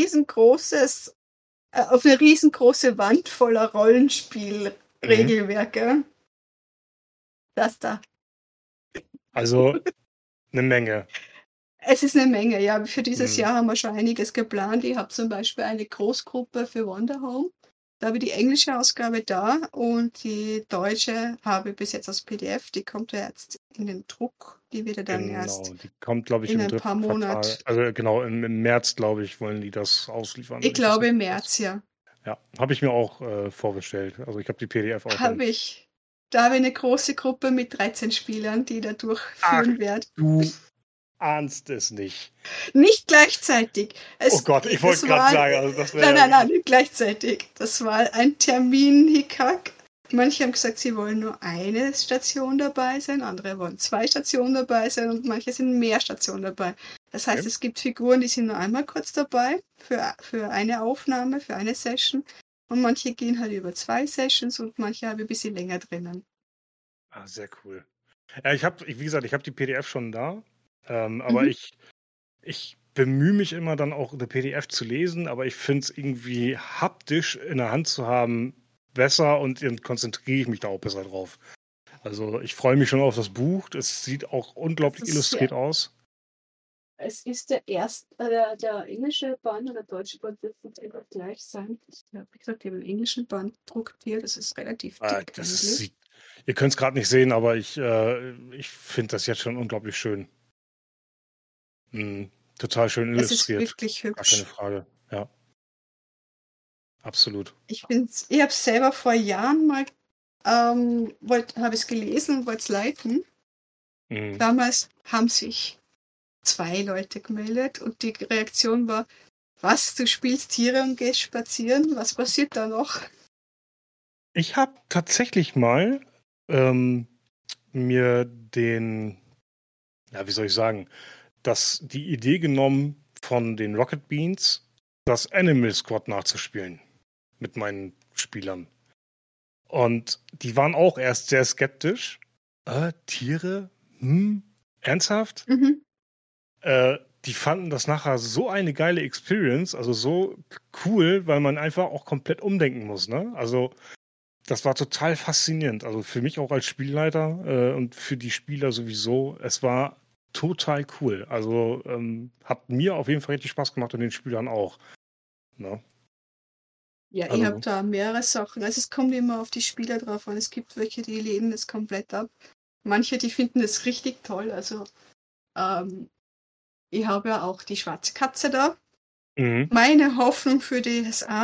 [SPEAKER 2] auf eine riesengroße Wand voller
[SPEAKER 1] Mhm.
[SPEAKER 2] Rollenspielregelwerke. Das da.
[SPEAKER 1] Also eine Menge.
[SPEAKER 2] Es ist eine Menge, ja. Für dieses
[SPEAKER 1] Mhm.
[SPEAKER 2] Jahr haben wir schon einiges geplant. Ich habe zum Beispiel eine Großgruppe für Wonderhome. Da habe ich die englische Ausgabe da und die deutsche habe ich bis jetzt als PDF. Die kommt ja jetzt in den Druck. Die wird ja dann
[SPEAKER 1] Genau.
[SPEAKER 2] erst
[SPEAKER 1] Die kommt, glaube ich,
[SPEAKER 2] in
[SPEAKER 1] im
[SPEAKER 2] ein paar
[SPEAKER 1] dritten Quartal.
[SPEAKER 2] Monaten.
[SPEAKER 1] Also genau, im März, glaube ich, wollen die das ausliefern,
[SPEAKER 2] Ich
[SPEAKER 1] wenn ich das
[SPEAKER 2] glaube im
[SPEAKER 1] richtig weiß.
[SPEAKER 2] März, ja.
[SPEAKER 1] Ja, habe ich mir auch vorbestellt. Also ich habe die PDF auch schon.
[SPEAKER 2] Habe ich. Da habe ich eine große Gruppe mit 13 Spielern, die da
[SPEAKER 1] Ach,
[SPEAKER 2] durchführen werde.
[SPEAKER 1] du ahnst es nicht.
[SPEAKER 2] Nicht gleichzeitig.
[SPEAKER 1] Oh Gott, ich wollte
[SPEAKER 2] Das
[SPEAKER 1] gerade
[SPEAKER 2] war,
[SPEAKER 1] sagen, also das
[SPEAKER 2] nein,
[SPEAKER 1] wäre
[SPEAKER 2] nein, nein, nicht gleichzeitig. Das war ein Termin-Hickhack. Manche haben gesagt, sie wollen nur eine Station dabei sein, andere wollen 2 Stationen dabei sein und manche sind mehr Stationen dabei. Das heißt,
[SPEAKER 1] okay.
[SPEAKER 2] es gibt Figuren, die sind nur einmal kurz dabei für eine Aufnahme, für eine Session. Und manche gehen halt über 2 Sessions und manche haben ein bisschen länger drinnen.
[SPEAKER 1] Ah, sehr cool. Ja, wie gesagt, ich habe die PDF schon da, aber
[SPEAKER 2] Mhm.
[SPEAKER 1] ich bemühe mich immer dann auch eine PDF zu lesen, aber ich finde es irgendwie haptisch in der Hand zu haben besser und dann konzentriere ich mich da auch besser drauf. Also ich freue mich schon auf das Buch. Es sieht auch
[SPEAKER 2] Das
[SPEAKER 1] unglaublich
[SPEAKER 2] ist sehr,
[SPEAKER 1] illustriert aus.
[SPEAKER 2] es ist der englische Band und der deutsche Band wird nicht immer gleich sein. Ich habe, wie gesagt, ich habe den englischen Band druckt hier, das ist relativ dick
[SPEAKER 1] Das
[SPEAKER 2] eigentlich.
[SPEAKER 1] sieht, ihr könnt es gerade nicht sehen, aber ich finde das jetzt schon unglaublich schön. Total schön
[SPEAKER 2] Es ist
[SPEAKER 1] illustriert.
[SPEAKER 2] wirklich
[SPEAKER 1] Gar keine
[SPEAKER 2] hübsch.
[SPEAKER 1] Frage. Ja, absolut.
[SPEAKER 2] Ich habe es selber vor Jahren mal, habe es gelesen und wollte es leiten.
[SPEAKER 1] Mhm.
[SPEAKER 2] Damals haben sich 2 Leute gemeldet und die Reaktion war, was, du spielst Tiere und gehst spazieren? Was passiert da noch?
[SPEAKER 1] Ich habe tatsächlich mal ähm, mir ja, wie soll ich sagen, die Idee genommen von den Rocket Beans, das Animal Squad nachzuspielen mit meinen Spielern. Und die waren auch erst sehr skeptisch. Tiere? Ernsthaft?
[SPEAKER 2] Mhm.
[SPEAKER 1] Die fanden das nachher so eine geile Experience, also so cool, weil man einfach auch komplett umdenken muss, ne? Also das war total faszinierend. Also für mich auch als Spielleiter und für die Spieler sowieso. Es war total cool. Also hat mir auf jeden Fall richtig Spaß gemacht und den Spielern auch. Ne?
[SPEAKER 2] Ja, ich habe
[SPEAKER 1] Also,
[SPEAKER 2] da mehrere Sachen. Also es kommt immer auf die Spieler drauf an. Es gibt welche, die lehnen das komplett ab. Manche, die finden das richtig toll. Also ähm, ich habe ja auch die schwarze Katze da.
[SPEAKER 1] mhm.
[SPEAKER 2] Meine Hoffnung für DSA,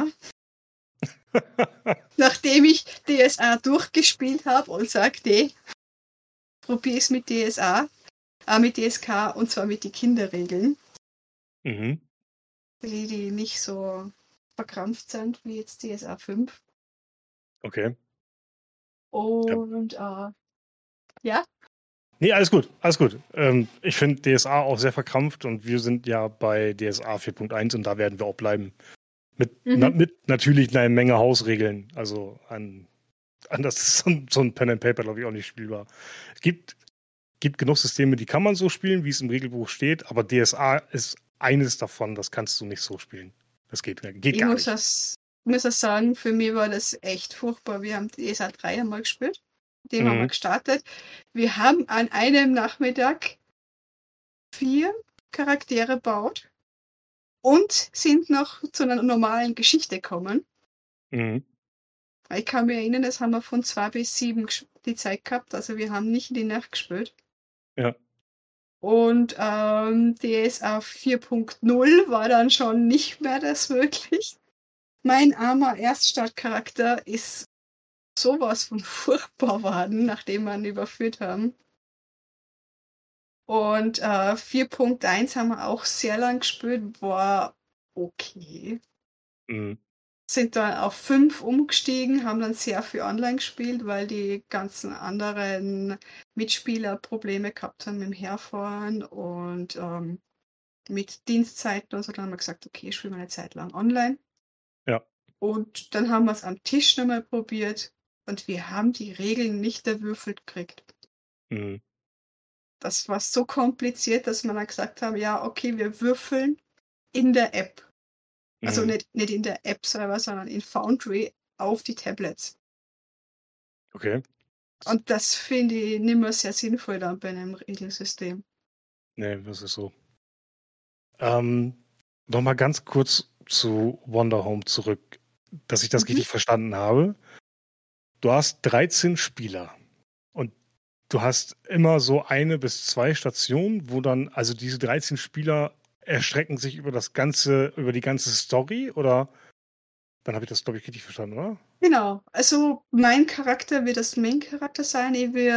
[SPEAKER 2] nachdem ich DSA durchgespielt habe und sagte, probiere es mit DSA, mit DSK und zwar mit den Kinderregeln,
[SPEAKER 1] Mhm.
[SPEAKER 2] die nicht so verkrampft sind wie jetzt DSA 5.
[SPEAKER 1] Okay. Ja.
[SPEAKER 2] Und ja,
[SPEAKER 1] Nee, alles gut, alles gut. Ich finde DSA auch sehr verkrampft und wir sind ja bei DSA 4.1 und da werden wir auch bleiben.
[SPEAKER 2] Mhm.
[SPEAKER 1] Mit natürlich einer Menge Hausregeln. Also anders ist so ein Pen and Paper, glaube ich, auch nicht spielbar. Es gibt genug Systeme, die kann man so spielen, wie es im Regelbuch steht, aber DSA ist eines davon, das kannst du nicht so spielen. Das geht
[SPEAKER 2] Ich
[SPEAKER 1] gar
[SPEAKER 2] muss
[SPEAKER 1] nicht.
[SPEAKER 2] muss das sagen, für mich war das echt furchtbar. Wir haben die ESA 3 einmal gespielt. Den haben wir
[SPEAKER 1] Mhm.
[SPEAKER 2] gestartet. Wir haben an einem Nachmittag 4 Charaktere gebaut und sind noch zu einer normalen Geschichte gekommen.
[SPEAKER 1] Mhm.
[SPEAKER 2] Ich kann mich erinnern, das haben wir von 2 bis 7 die Zeit gehabt. Also wir haben nicht in die Nacht gespielt.
[SPEAKER 1] Ja.
[SPEAKER 2] Und DSA 4.0 war dann schon nicht mehr das möglich. Mein armer Erststartcharakter ist sowas von furchtbar worden, nachdem wir ihn überführt haben. Und 4.1 haben wir auch sehr lang gespielt, war okay.
[SPEAKER 1] Mhm.
[SPEAKER 2] Sind dann auf 5 umgestiegen, haben dann sehr viel online gespielt, weil die ganzen anderen Mitspieler Probleme gehabt haben mit dem Herfahren und mit Dienstzeiten und so. Dann haben wir gesagt, okay, spielen wir eine Zeit lang online.
[SPEAKER 1] Ja.
[SPEAKER 2] Und dann haben wir es am Tisch nochmal probiert und wir haben die Regeln nicht erwürfelt gekriegt.
[SPEAKER 1] Mhm.
[SPEAKER 2] Das war so kompliziert, dass wir dann gesagt haben, ja, okay, wir würfeln in der App. Also
[SPEAKER 1] Mhm.
[SPEAKER 2] nicht in der App selber, sondern in Foundry auf die Tablets.
[SPEAKER 1] Okay.
[SPEAKER 2] Und das finde ich nicht mehr sehr sinnvoll dann bei einem Regelsystem.
[SPEAKER 1] Nee, das ist so. Ähm, Nochmal ganz kurz zu Wonder Home zurück, dass ich das
[SPEAKER 2] Mhm.
[SPEAKER 1] richtig verstanden habe. Du hast 13 Spieler und du hast immer so eine bis zwei Stationen, wo dann, also diese 13 Spieler erstrecken sich über die ganze Story oder dann habe ich das, glaube ich, richtig verstanden, oder?
[SPEAKER 2] Genau. Also mein Charakter wird das Main-Charakter sein. Ich will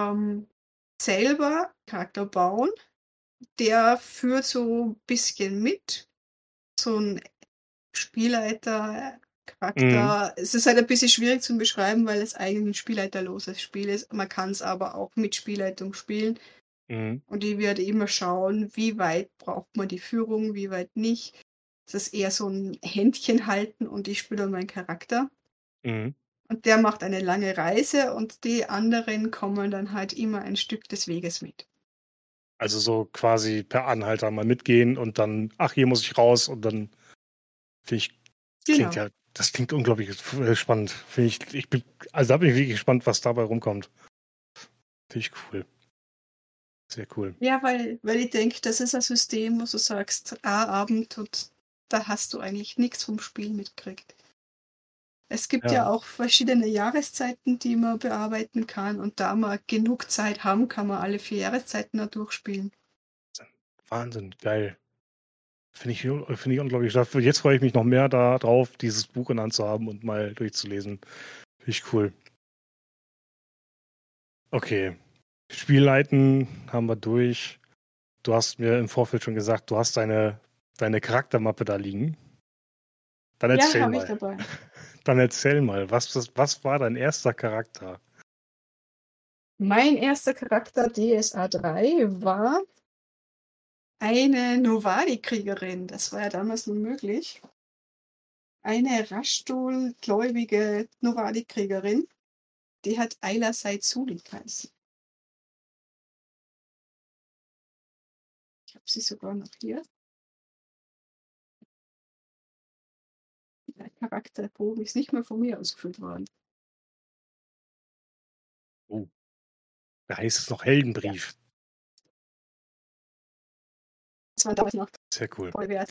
[SPEAKER 2] selber Charakter bauen. Der führt so ein bisschen mit. So ein Spielleiter,
[SPEAKER 1] Mhm.
[SPEAKER 2] Charakter. Es ist halt ein bisschen schwierig zu beschreiben, weil es eigentlich ein spielleiterloses Spiel ist. Man kann es aber auch mit Spielleitung spielen.
[SPEAKER 1] Mhm.
[SPEAKER 2] Und ich werde immer schauen, wie weit braucht man die Führung, wie weit nicht. Es ist eher so ein Händchen halten und ich spiele dann meinen Charakter.
[SPEAKER 1] Mhm.
[SPEAKER 2] Und der macht eine lange Reise und die anderen kommen dann halt immer ein Stück des Weges mit.
[SPEAKER 1] Also so quasi per Anhalter mal mitgehen und dann, ach, hier muss ich raus und dann finde ich,
[SPEAKER 2] Genau.
[SPEAKER 1] das klingt unglaublich spannend. Also da bin ich wirklich gespannt, was dabei rumkommt. Finde ich cool. Sehr cool.
[SPEAKER 2] Ja, weil ich denke, das ist ein System, wo du sagst, Abend und da hast du eigentlich nichts vom Spiel mitgekriegt. Es gibt ja
[SPEAKER 1] Ja,
[SPEAKER 2] auch verschiedene Jahreszeiten, die man bearbeiten kann und da wir genug Zeit haben, kann man alle 4 Jahreszeiten da durchspielen.
[SPEAKER 1] Wahnsinn, geil. Finde ich unglaublich. Jetzt freue ich mich noch mehr darauf, dieses Buch in der Hand zu haben und mal durchzulesen. Finde ich cool. Okay. Spielleiten haben wir durch. Du hast mir im Vorfeld schon gesagt, du hast deine Charaktermappe da liegen. Dann
[SPEAKER 2] Ja,
[SPEAKER 1] erzähl
[SPEAKER 2] habe ich
[SPEAKER 1] mal.
[SPEAKER 2] dabei.
[SPEAKER 1] Dann erzähl mal, was war dein erster Charakter?
[SPEAKER 2] Mein erster Charakter DSA 3 war eine Novali-Kriegerin. Das war ja damals nur möglich. Eine Raschstuhl-gläubige Novali-Kriegerin, die hat Ayla Saizuli geheißen. Ich habe sie sogar noch hier. Der Charakterbogen ist nicht mehr von mir ausgefüllt worden.
[SPEAKER 1] Oh, da heißt es noch
[SPEAKER 2] Ja,
[SPEAKER 1] Heldenbrief.
[SPEAKER 2] das war damals noch
[SPEAKER 1] Sehr cool.
[SPEAKER 2] voll wert.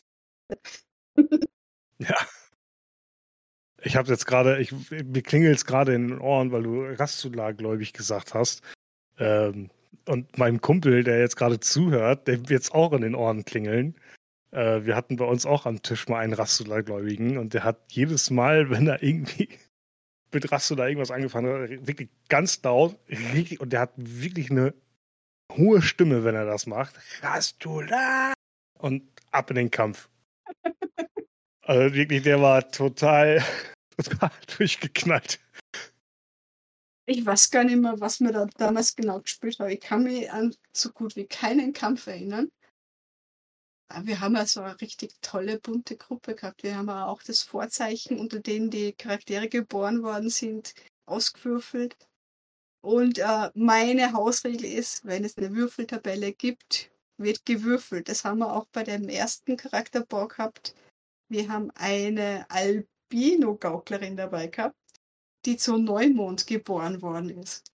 [SPEAKER 1] Ja, ich habe jetzt gerade, mir klingelt es gerade in den Ohren, weil du Rastula, gläubig gesagt hast. Ähm, und meinem Kumpel, der jetzt gerade zuhört, der wird es auch in den Ohren klingeln. Wir hatten bei uns auch am Tisch mal einen Rastula-Gläubigen und der hat jedes Mal, wenn er irgendwie mit Rastula irgendwas angefangen hat, wirklich ganz laut, richtig, und der hat wirklich eine hohe Stimme, wenn er das macht. Rastula! Und ab in den Kampf. Also wirklich, der war total, total durchgeknallt.
[SPEAKER 2] Ich weiß gar nicht mehr, was wir da damals genau gespielt haben. Ich kann mich an so gut wie keinen Kampf erinnern. Aber wir haben ja so eine richtig tolle, bunte Gruppe gehabt. Wir haben ja auch das Vorzeichen, unter denen die Charaktere geboren worden sind, ausgewürfelt. Und meine Hausregel ist, wenn es eine Würfeltabelle gibt, wird gewürfelt. Das haben wir auch bei dem ersten Charakterbau gehabt. Wir haben eine Albino-Gauklerin dabei gehabt, die zu Neumond geboren worden ist.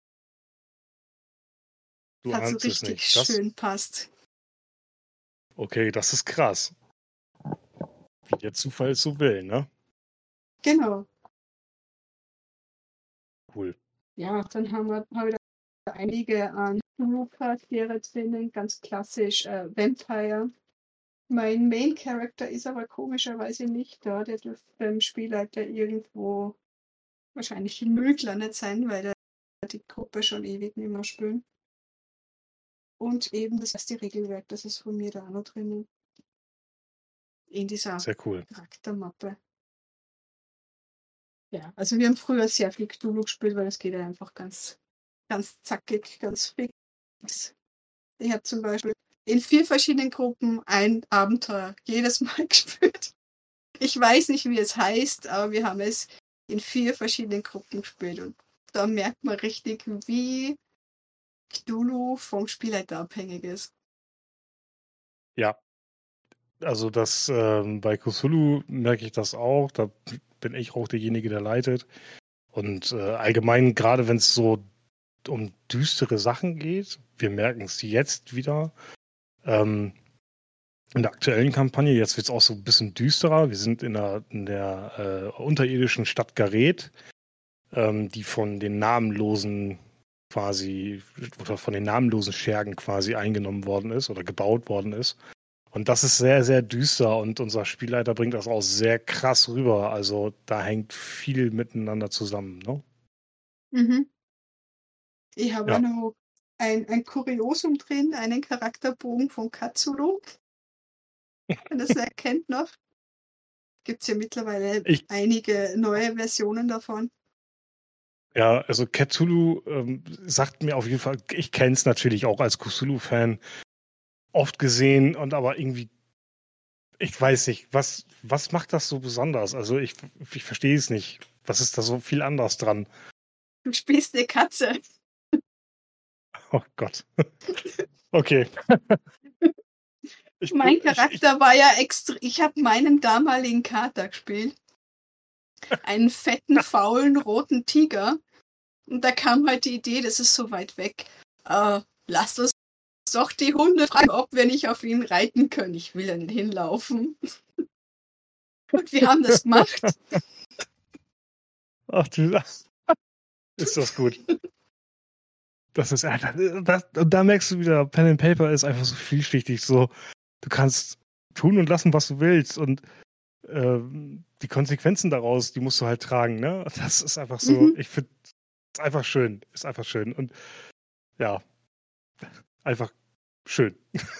[SPEAKER 1] Du
[SPEAKER 2] Hat so
[SPEAKER 1] ahnst es
[SPEAKER 2] richtig
[SPEAKER 1] nicht. Das,
[SPEAKER 2] schön passt.
[SPEAKER 1] okay, das ist krass. Wie der Zufall es so will, ne?
[SPEAKER 2] Genau.
[SPEAKER 1] Cool.
[SPEAKER 2] Ja, dann haben wir da einige an Charaktere drinnen, ganz klassisch Vampire. Mein Main Character ist aber komischerweise nicht da. Der dürfte beim Spielleiter irgendwo wahrscheinlich im Müll gelandet sein, weil der die Gruppe schon ewig nicht mehr spielen. Und eben das erste Regelwerk, das ist von mir da auch noch drinnen. In dieser
[SPEAKER 1] Sehr cool.
[SPEAKER 2] Charaktermappe. Ja, also wir haben früher sehr viel Cthulhu gespielt, weil es geht ja einfach ganz, ganz zackig, ganz fix. Ich habe zum Beispiel in 4 verschiedenen Gruppen ein Abenteuer jedes Mal gespielt. Ich weiß nicht, wie es heißt, aber wir haben es in 4 verschiedenen Gruppen gespielt. Und da merkt man richtig, wie Cthulhu vom Spielleiter abhängig ist.
[SPEAKER 1] Ja, also das bei Cthulhu merke ich das auch. Da bin ich auch derjenige, der leitet. Und allgemein, gerade wenn es so um düstere Sachen geht, wir merken es jetzt wieder. In der aktuellen Kampagne, jetzt wird es auch so ein bisschen düsterer. Wir sind in der unterirdischen Stadt Gareth, die von den namenlosen quasi, oder von den namenlosen Schergen quasi eingenommen worden ist oder gebaut worden ist. Und das ist sehr, sehr düster und unser Spielleiter bringt das auch sehr krass rüber. Also da hängt viel miteinander zusammen, ne?
[SPEAKER 2] Mhm. Ich habe auch
[SPEAKER 1] Ja,
[SPEAKER 2] noch ein Kuriosum drin, einen Charakterbogen von Cthulhu, wenn das wer kennt noch. Gibt es ja mittlerweile
[SPEAKER 1] ich,
[SPEAKER 2] einige neue Versionen davon.
[SPEAKER 1] ja, also Cthulhu sagt mir auf jeden Fall, ich kenne es natürlich auch als Cthulhu-Fan, oft gesehen und aber irgendwie, ich weiß nicht, was macht das so besonders? Also ich verstehe es nicht. Was ist da so viel anders dran?
[SPEAKER 2] Du spielst eine Katze.
[SPEAKER 1] Oh Gott. Okay.
[SPEAKER 2] Mein
[SPEAKER 1] Ich,
[SPEAKER 2] Charakter war ja extra. Ich habe meinen damaligen Kater gespielt. Einen fetten, faulen, roten Tiger. Und da kam halt die Idee, das ist so weit weg. Lasst uns doch die Hunde fragen, ob wir nicht auf ihn reiten können. Ich will ja nicht hinlaufen. Und wir haben das gemacht.
[SPEAKER 1] ach du, ist das gut. Das ist, und da merkst du wieder, Pen and Paper ist einfach so vielschichtig. So, du kannst tun und lassen, was du willst. Und die Konsequenzen daraus, die musst du halt tragen, ne? Das ist einfach so,
[SPEAKER 2] Mhm.
[SPEAKER 1] ich finde, ist einfach schön. Ist einfach schön. Und ja, einfach schön.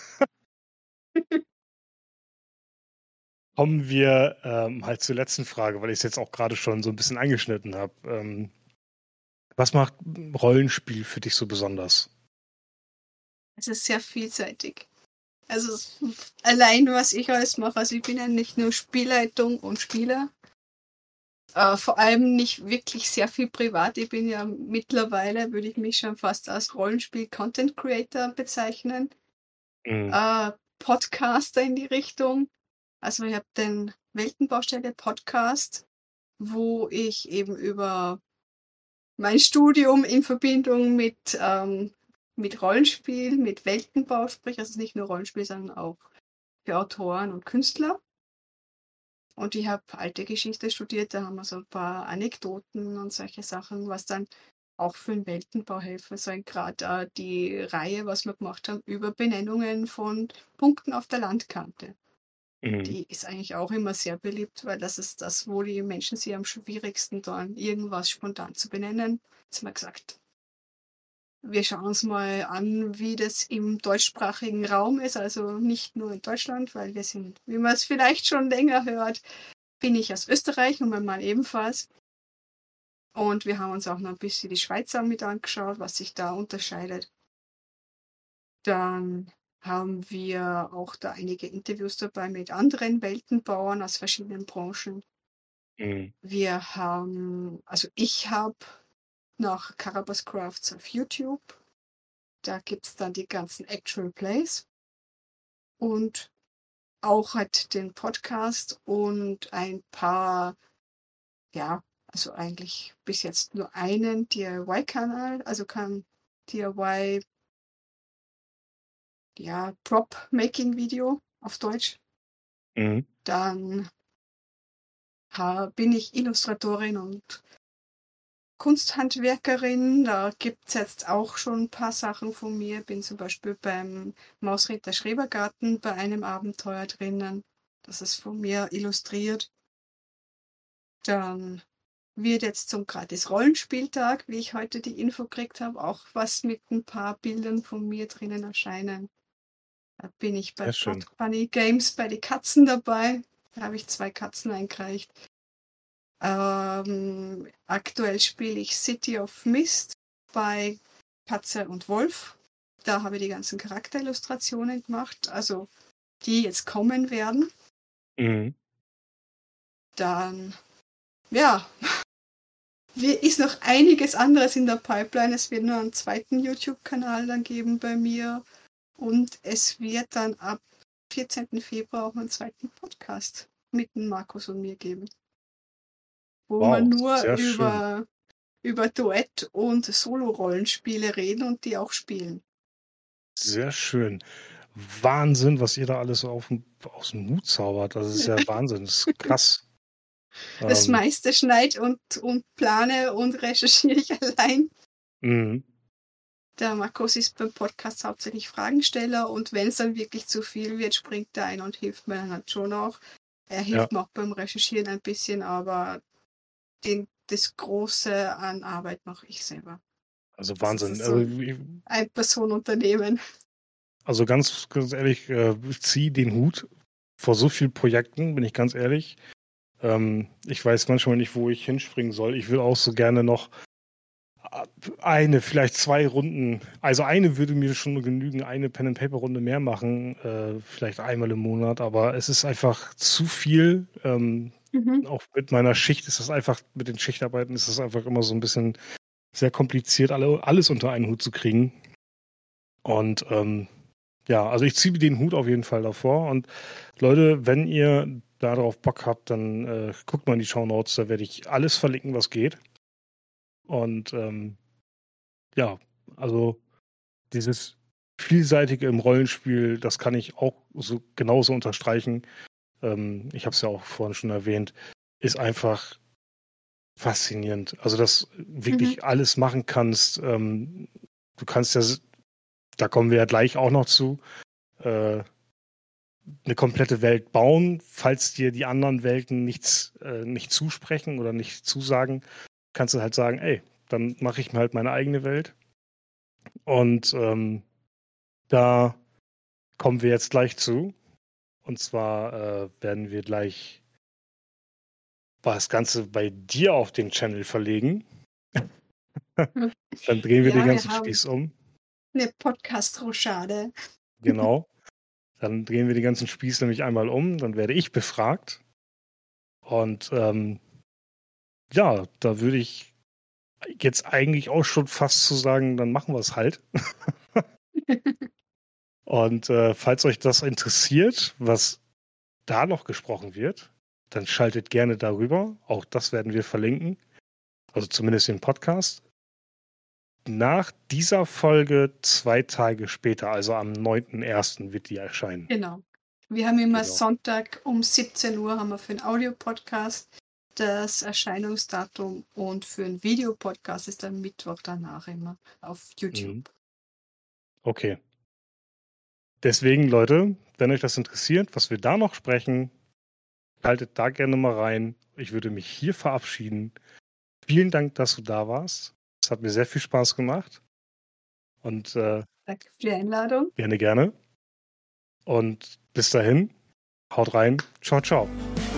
[SPEAKER 1] Kommen wir halt zur letzten Frage, weil ich es jetzt auch gerade schon so ein bisschen angeschnitten habe. Was macht Rollenspiel für dich so besonders?
[SPEAKER 2] Es ist sehr vielseitig. Also allein was ich alles mache, also ich bin ja nicht nur Spielleitung und Spieler, vor allem nicht wirklich sehr viel privat. Ich bin ja mittlerweile, würde ich mich schon fast als Rollenspiel-Content-Creator bezeichnen.
[SPEAKER 1] Mhm.
[SPEAKER 2] Podcaster in die Richtung. Also ich habe den Weltenbaustelle-Podcast, wo ich eben über mein Studium in Verbindung mit Rollenspiel, mit Weltenbau spreche. Also nicht nur Rollenspiel, sondern auch für Autoren und Künstler. Und ich habe alte Geschichte studiert, da haben wir so ein paar Anekdoten und solche Sachen, was dann auch für den Weltenbau helfen soll. Gerade die Reihe, was wir gemacht haben, über Benennungen von Punkten auf der Landkarte.
[SPEAKER 1] Mhm.
[SPEAKER 2] Die ist eigentlich auch immer sehr beliebt, weil das ist das, wo die Menschen sich am schwierigsten tun, irgendwas spontan zu benennen. Jetzt haben wir gesagt, wir schauen uns mal an, wie das im deutschsprachigen Raum ist, also nicht nur in Deutschland, weil wir sind, wie man es vielleicht schon länger hört, bin ich aus Österreich und mein Mann ebenfalls. Und wir haben uns auch noch ein bisschen die Schweizer mit angeschaut, was sich da unterscheidet. Dann haben wir auch da einige Interviews dabei mit anderen Weltenbauern aus verschiedenen Branchen.
[SPEAKER 1] Mhm.
[SPEAKER 2] Ich habe nach Carabas Crafts auf YouTube. Da gibt es dann die ganzen Actual Plays und auch halt den Podcast und ein paar, ja, also eigentlich bis jetzt nur einen DIY-Kanal, also kann DIY, ja, Prop-Making-Video auf Deutsch.
[SPEAKER 1] Mhm.
[SPEAKER 2] Dann bin ich Illustratorin und Kunsthandwerkerin. Da gibt es jetzt auch schon ein paar Sachen von mir. Bin zum Beispiel beim Mausritter Schrebergarten bei einem Abenteuer drinnen. Das ist von mir illustriert. Dann wird jetzt zum Gratis-Rollenspieltag, wie ich heute die Info gekriegt habe, auch was mit ein paar Bildern von mir drinnen erscheinen. Da bin ich bei
[SPEAKER 1] Sehr schön.
[SPEAKER 2] Blood Bunny Games bei den Katzen dabei. Da habe ich 2 Katzen eingereicht. Aktuell spiele ich City of Mist bei Katze und Wolf. Da habe ich die ganzen Charakterillustrationen gemacht, also die jetzt kommen werden.
[SPEAKER 1] Mhm.
[SPEAKER 2] Dann, ja, ist noch einiges anderes in der Pipeline. Es wird nur einen zweiten YouTube-Kanal dann geben bei mir. Und es wird dann ab 14. Februar auch einen zweiten Podcast mit dem Markus und mir geben. Wo wir
[SPEAKER 1] Wow,
[SPEAKER 2] nur
[SPEAKER 1] sehr schön.
[SPEAKER 2] über Duett- und Solo-Rollenspiele reden und die auch spielen.
[SPEAKER 1] Sehr schön. Wahnsinn, was ihr da alles aus dem Hut zaubert. Das ist ja Wahnsinn. Das ist krass.
[SPEAKER 2] Das meiste schneid und plane und recherchiere ich allein.
[SPEAKER 1] Mhm.
[SPEAKER 2] Der Markus ist beim Podcast hauptsächlich Fragensteller und wenn es dann wirklich zu viel wird, springt er ein und hilft mir dann halt schon auch. Er hilft mir auch beim Recherchieren ein bisschen, aber das Große an Arbeit mache ich selber.
[SPEAKER 1] Also
[SPEAKER 2] Das
[SPEAKER 1] Wahnsinn.
[SPEAKER 2] ist so ein Ein-Personen-Unternehmen.
[SPEAKER 1] Also ganz ehrlich, ich ziehe den Hut vor so vielen Projekten, bin ich ganz ehrlich. Ich weiß manchmal nicht, wo ich hinspringen soll. Ich will auch so gerne noch vielleicht 2 Runden. Also eine würde mir schon genügen, eine Pen-and-Paper-Runde mehr machen, vielleicht einmal im Monat, aber es ist einfach zu viel. Auch mit meiner Schicht ist das einfach, mit den Schichtarbeiten ist das einfach immer so ein bisschen sehr kompliziert, alles unter einen Hut zu kriegen. Und ja, also ich ziehe den Hut auf jeden Fall davor. Und Leute, wenn ihr darauf Bock habt, dann guckt mal in die Shownotes, da werde ich alles verlinken, was geht. Und ja, also dieses Vielseitige im Rollenspiel, das kann ich auch so genauso unterstreichen. Ich habe es ja auch vorhin schon erwähnt, ist einfach faszinierend. Also, dass wirklich alles machen kannst. Du kannst ja, da kommen wir ja gleich auch noch zu, eine komplette Welt bauen, falls dir die anderen Welten nicht zusprechen oder nicht zusagen, kannst du halt sagen, ey, dann mache ich mir halt meine eigene Welt. Und da kommen wir jetzt gleich zu. Und zwar werden wir gleich das Ganze bei dir auf den Channel verlegen. Dann drehen wir den
[SPEAKER 2] Ja, wir
[SPEAKER 1] ganzen
[SPEAKER 2] haben
[SPEAKER 1] Spieß um.
[SPEAKER 2] eine Podcast-Rochade.
[SPEAKER 1] Genau. Dann drehen wir den ganzen Spieß nämlich einmal um. Dann werde ich befragt. Und ja, da würde ich jetzt eigentlich auch schon fast zu sagen, dann machen wir es halt. Und falls euch das interessiert, was da noch gesprochen wird, dann schaltet gerne darüber. Auch das werden wir verlinken. Also zumindest den Podcast. Nach dieser Folge 2 Tage später, also am 9.1. wird die erscheinen.
[SPEAKER 2] Genau. Wir haben immer
[SPEAKER 1] Genau.
[SPEAKER 2] Sonntag um 17 Uhr haben wir für einen Audiopodcast das Erscheinungsdatum und für einen Videopodcast ist dann Mittwoch danach immer auf YouTube.
[SPEAKER 1] Okay. Deswegen, Leute, wenn euch das interessiert, was wir da noch sprechen, schaltet da gerne mal rein. Ich würde mich hier verabschieden. Vielen Dank, dass du da warst. Es hat mir sehr viel Spaß gemacht. Und
[SPEAKER 2] Danke für die Einladung.
[SPEAKER 1] gerne, gerne. Und bis dahin, haut rein. Ciao, ciao.